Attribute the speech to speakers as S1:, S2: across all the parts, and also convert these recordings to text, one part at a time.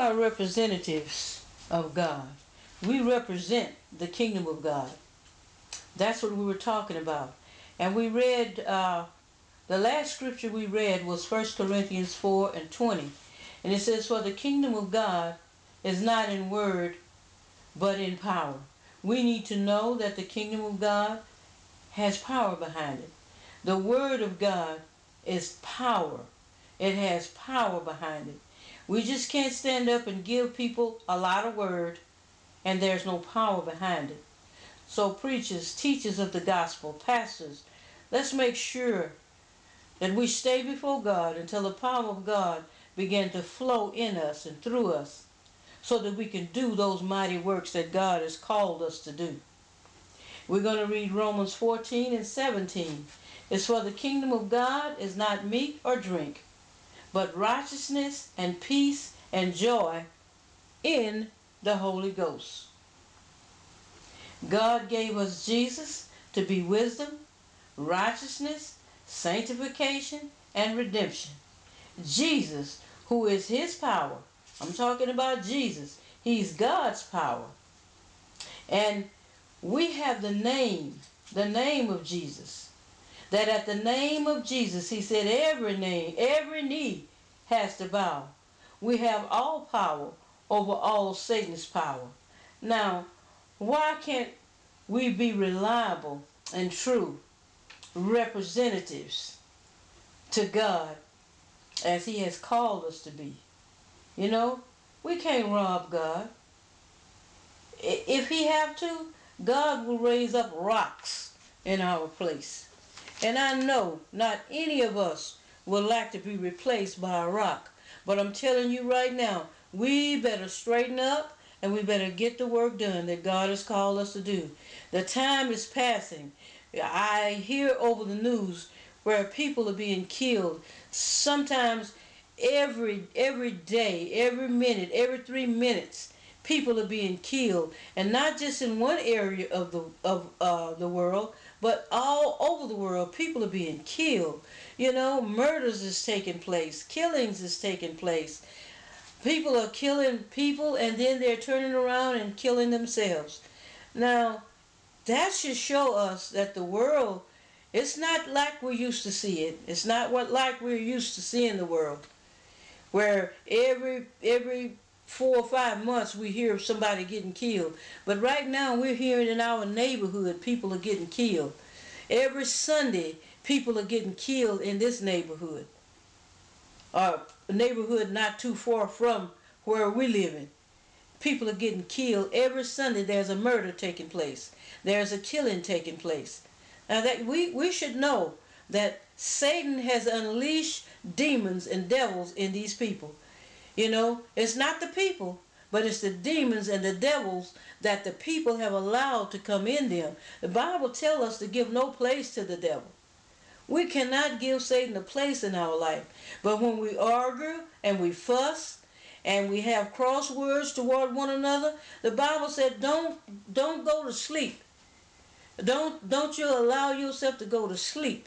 S1: are representatives of God. We represent the kingdom of God. That's what we were talking about. And we read, the last scripture we read was 1 Corinthians 4:20. And it says, "For the kingdom of God is not in word, but in power." We need to know that the kingdom of God has power behind it. The word of God is power. It has power behind it. We just can't stand up and give people a lot of word and there's no power behind it. So preachers, teachers of the gospel, pastors, let's make sure that we stay before God until the power of God begin to flow in us and through us so that we can do those mighty works that God has called us to do. We're going to read Romans 14:17. It's for the kingdom of God is not meat or drink, but righteousness and peace and joy in the Holy Ghost. God gave us Jesus to be wisdom, righteousness, sanctification, and redemption. Jesus, who is his power. I'm talking about Jesus. He's God's power. And we have the name of Jesus. That at the name of Jesus, he said every knee has to bow. We have all power over all Satan's power. Now, why can't we be reliable and true representatives to God as he has called us to be? You know, we can't rob God. If he have to, God will raise up rocks in our place. And I know not any of us would like to be replaced by a rock. But I'm telling you right now, we better straighten up and we better get the work done that God has called us to do. The time is passing. I hear over the news where people are being killed. Sometimes every day, every minute, every 3 minutes, people are being killed, and not just in one area of the world, but all over the world. People are being killed. You know, murders is taking place, killings is taking place. People are killing people, and then they're turning around and killing themselves. Now, that should show us that the world, it's not like we used to see it. It's not like we're used to seeing the world, where every 4 or 5 months we hear of somebody getting killed. But right now we're hearing in our neighborhood people are getting killed. Every Sunday people are getting killed in this neighborhood, or a neighborhood not too far from where we live in. People are getting killed every Sunday. There's a murder taking place. There's a killing taking place. Now that we should know that Satan has unleashed demons and devils in these people. You know, it's not the people, but it's the demons and the devils that the people have allowed to come in them. The Bible tells us to give no place to the devil. We cannot give Satan a place in our life. But when we argue and we fuss and we have crosswords toward one another, the Bible said don't go to sleep. Don't you allow yourself to go to sleep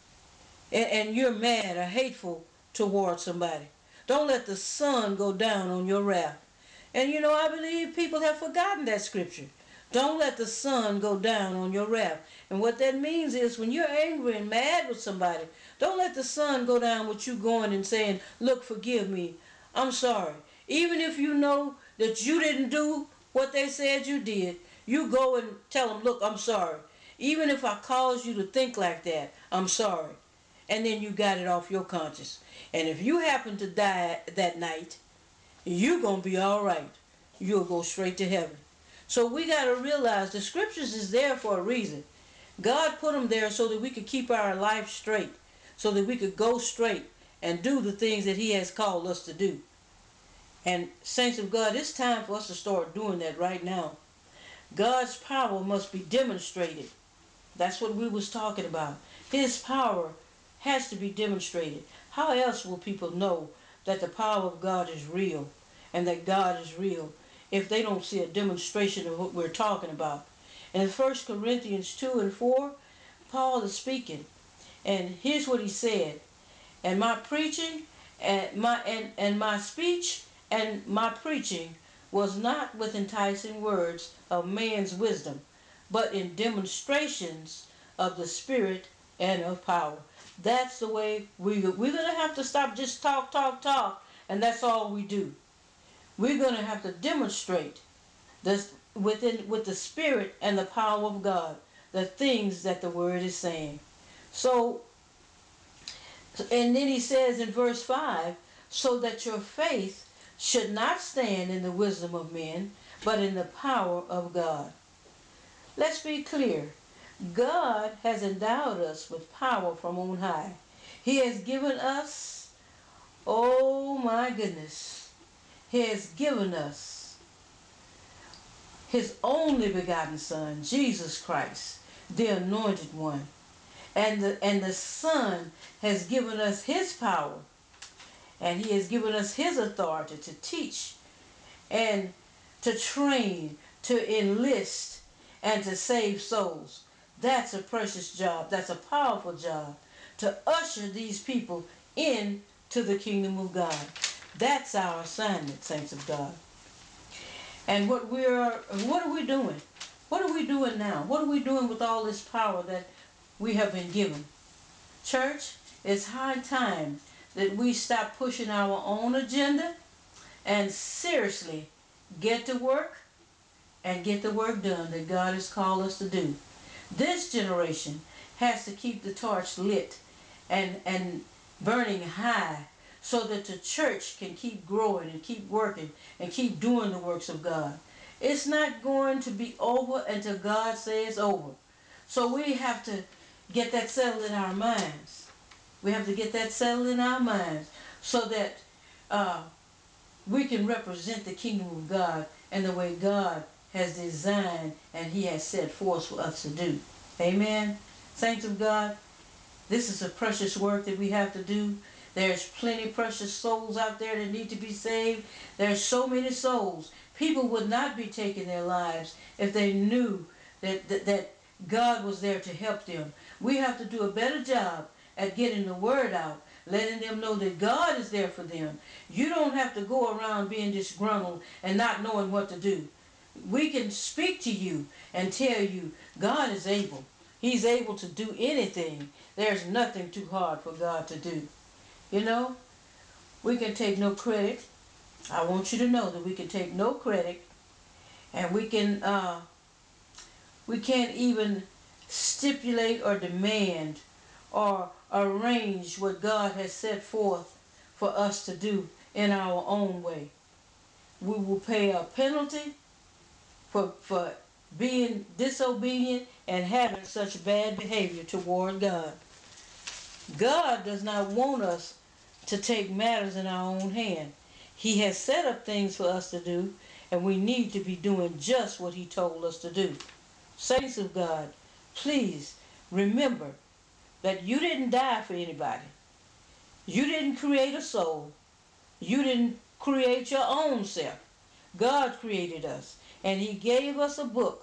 S1: and you're mad or hateful toward somebody. Don't let the sun go down on your wrath. And you know, I believe people have forgotten that scripture. Don't let the sun go down on your wrath. And what that means is when you're angry and mad with somebody, don't let the sun go down with you going and saying, look, forgive me, I'm sorry. Even if you know that you didn't do what they said you did, you go and tell them, look, I'm sorry. Even if I caused you to think like that, I'm sorry. And then you got it off your conscience. And if you happen to die that night, you're going to be all right. You'll go straight to heaven. So we got to realize the scriptures is there for a reason. God put them there so that we could keep our life straight, so that we could go straight and do the things that he has called us to do. And saints of God, it's time for us to start doing that right now. God's power must be demonstrated. That's what we was talking about. His power has to be demonstrated. How else will people know that the power of God is real and that God is real if they don't see a demonstration of what we're talking about? In 1 Corinthians 2:4, Paul is speaking, and here's what he said: "And my preaching and my speech And my preaching was not with enticing words of man's wisdom, but in demonstrations of the Spirit and of power. That's the way we're going to have to stop just talk, talk, talk, and that's all we do. We're going to have to demonstrate this with the Spirit and the power of God, the things that the Word is saying. So, and then he says in verse 5, so that your faith should not stand in the wisdom of men, but in the power of God. Let's be clear. God has endowed us with power from on high. He has given us, oh my goodness, He has given us His only begotten Son, Jesus Christ, the Anointed One. And the Son has given us His power, and He has given us His authority to teach and to train, to enlist, and to save souls. That's a precious job. That's a powerful job, to usher these people into the kingdom of God. That's our assignment, saints of God. And what are we doing? What are we doing now? What are we doing with all this power that we have been given? Church, it's high time that we stop pushing our own agenda and seriously get to work and get the work done that God has called us to do. This generation has to keep the torch lit and burning high so that the church can keep growing and keep working and keep doing the works of God. It's not going to be over until God says over. So we have to get that settled in our minds. We have to get that settled in our minds so that we can represent the kingdom of God and the way God has designed and He has set forth for us to do. Amen. Saints of God, this is a precious work that we have to do. There's plenty of precious souls out there that need to be saved. There's so many souls. People would not be taking their lives if they knew that God was there to help them. We have to do a better job at getting the word out, letting them know that God is there for them. You don't have to go around being disgruntled and not knowing what to do. We can speak to you and tell you God is able. He's able to do anything. There's nothing too hard for God to do. You know, we can take no credit. I want you to know that we can take no credit, and we can't even stipulate or demand or arrange what God has set forth for us to do in our own way. We will pay a penalty for being disobedient and having such bad behavior toward God. God does not want us to take matters in our own hand. He has set up things for us to do, and we need to be doing just what He told us to do. Saints of God, please remember that you didn't die for anybody. You didn't create a soul. You didn't create your own self. God created us, and He gave us a book,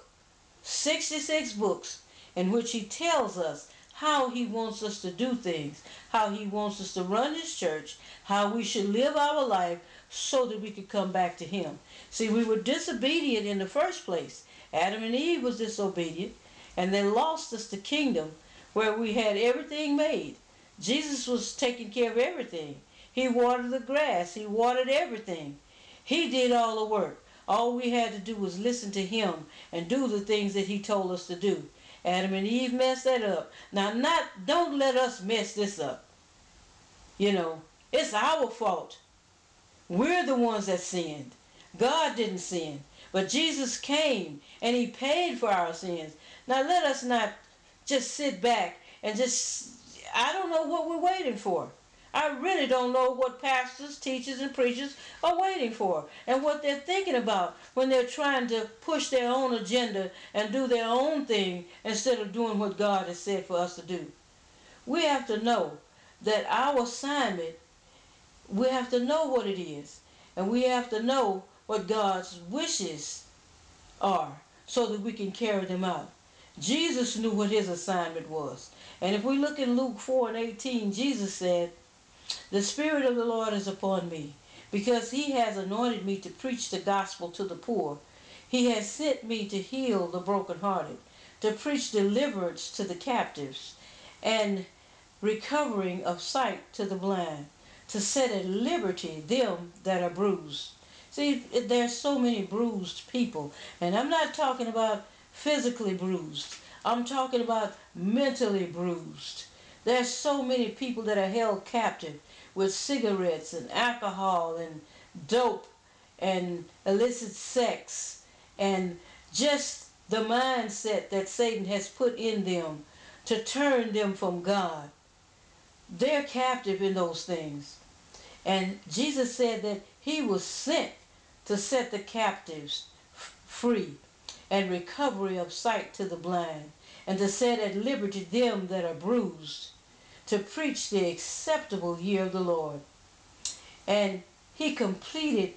S1: 66 books, in which He tells us how He wants us to do things, how He wants us to run His church, how we should live our life so that we could come back to Him. See, we were disobedient in the first place. Adam and Eve was disobedient, and they lost us the kingdom where we had everything made. Jesus was taking care of everything. He watered the grass. He watered everything. He did all the work. All we had to do was listen to Him and do the things that He told us to do. Adam and Eve messed that up. Now, don't let us mess this up. You know, it's our fault. We're the ones that sinned. God didn't sin. But Jesus came and He paid for our sins. Now, let us not just sit back and I don't know what we're waiting for. I really don't know what pastors, teachers, and preachers are waiting for and what they're thinking about when they're trying to push their own agenda and do their own thing instead of doing what God has said for us to do. We have to know that our assignment, we have to know what it is, and we have to know what God's wishes are so that we can carry them out. Jesus knew what His assignment was. And if we look in Luke 4:18, Jesus said, "The Spirit of the Lord is upon me, because he has anointed me to preach the gospel to the poor. He has sent me to heal the brokenhearted, to preach deliverance to the captives, and recovering of sight to the blind, to set at liberty them that are bruised. See, there's so many bruised people, and I'm not talking about physically bruised. I'm talking about mentally bruised. There's so many people that are held captive with cigarettes and alcohol and dope and illicit sex and just the mindset that Satan has put in them to turn them from God. They're captive in those things. And Jesus said that he was sent to set the captives free and recovery of sight to the blind and to set at liberty them that are bruised, to preach the acceptable year of the Lord. And he completed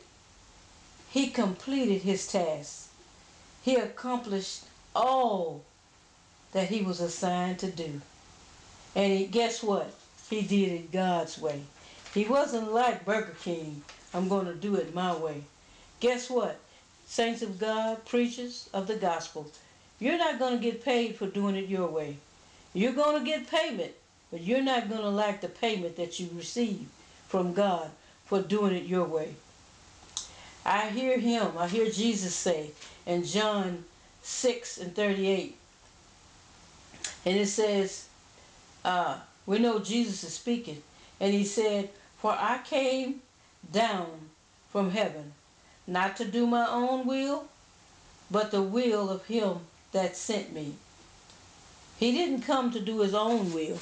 S1: his task. He accomplished all that he was assigned to do. And guess what? He did it God's way. He wasn't like Burger King. I'm going to do it my way. Guess what? Saints of God, preachers of the gospel, you're not going to get paid for doing it your way. You're going to get payment, but you're not going to like the payment that you receive from God for doing it your way. I hear Jesus say in John 6:38, and it says, we know Jesus is speaking, and he said, "For I came down from heaven, not to do my own will, but the will of him that sent me." He didn't come to do his own will.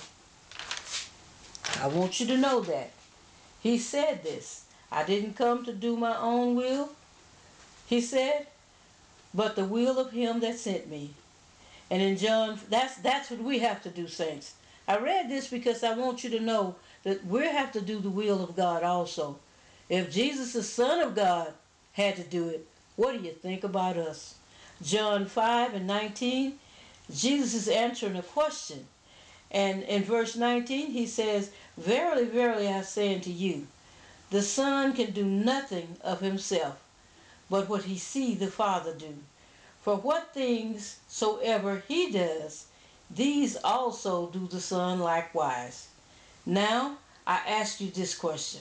S1: I want you to know that. He said this. I didn't come to do my own will, he said, but the will of him that sent me. And in John, that's what we have to do, saints. I read this because I want you to know that we have to do the will of God also. If Jesus, the Son of God, had to do it, what do you think about us? John 5:19, Jesus is answering a question. And in verse 19, he says, "Verily, verily, I say unto you, the Son can do nothing of himself, but what he see the Father do. For what things soever he does, these also do the Son likewise." Now, I ask you this question.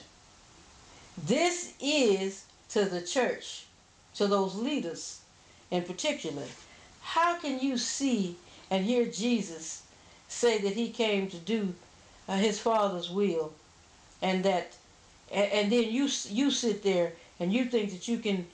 S1: This is to the church, to those leaders in particular. How can you see and hear Jesus say that he came to do his Father's will, and that, and then you sit there and you think that you can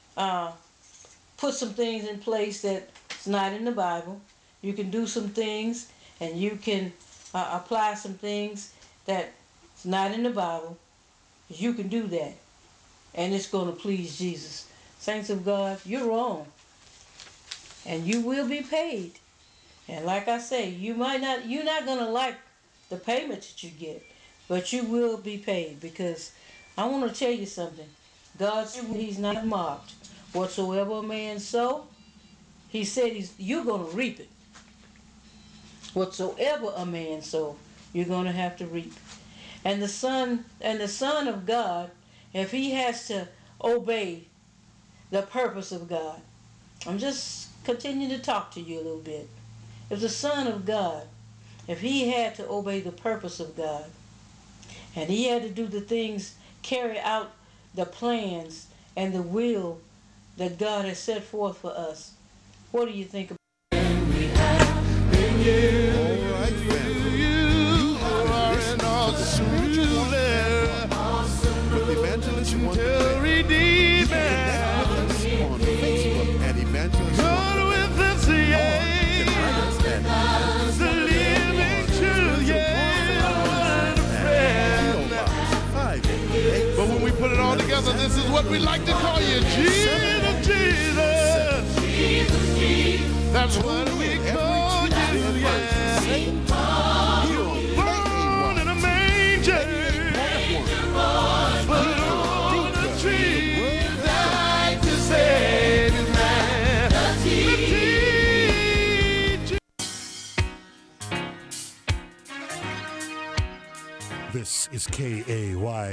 S1: put some things in place that's not in the Bible. You can do some things and you can apply some things that's not in the Bible. You can do that, and it's going to please Jesus. Saints of God, you're wrong, and you will be paid. And like I say, you're not going to like the payment that you get, but you will be paid, because I want to tell you something. God said he's not mocked. Whatsoever a man sow, he said you're going to reap it. Whatsoever a man sow, you're going to have to reap. And the Son of God, if he has to obey the purpose of God, I'm just continuing to talk to you a little bit. If the Son of God, if he had to obey the purpose of God, and he had to do the things, carry out the plans and the will that God has set forth for us, what do you think about
S2: with Evangelist Wonder Redeemer. Connect with us on Facebook at Evangelist Wonder. With us, the living truth, but when we put it all together, this is what we like to call you, Jesus, Jesus. That's what we call you, yeah.
S3: This is KAY